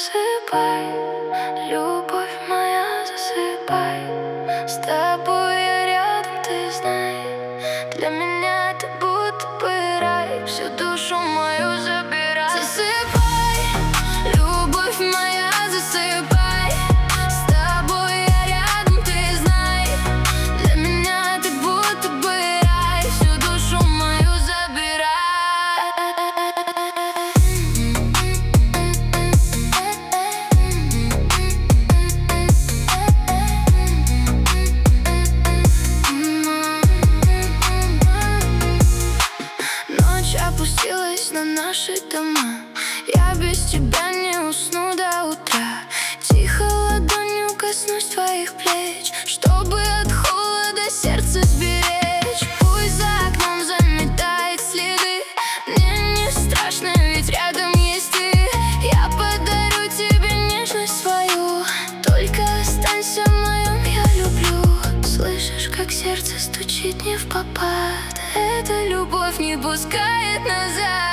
засыпай, любовь моя, засыпай. С тобой я рядом, ты знай. Для меня это будто бы рай, всю душу мою забирай. Засыпай, любовь моя, засыпай. С тобой я рядом, ты знай. Для меня ты будто бы рай, всю душу мою забирай. Ночь опустилась на наши дома. Я без тебя не усну до утра. Тихо ладонью коснусь твоих плеч, чтобы от холода сердце сберечь. Пусть за окном заметает следы, мне не страшно, ведь рядом есть ты. Я подарю тебе нежность свою, только останься в моем я люблю. Слышишь, как сердце стучит не впопад, эта любовь не пускает назад.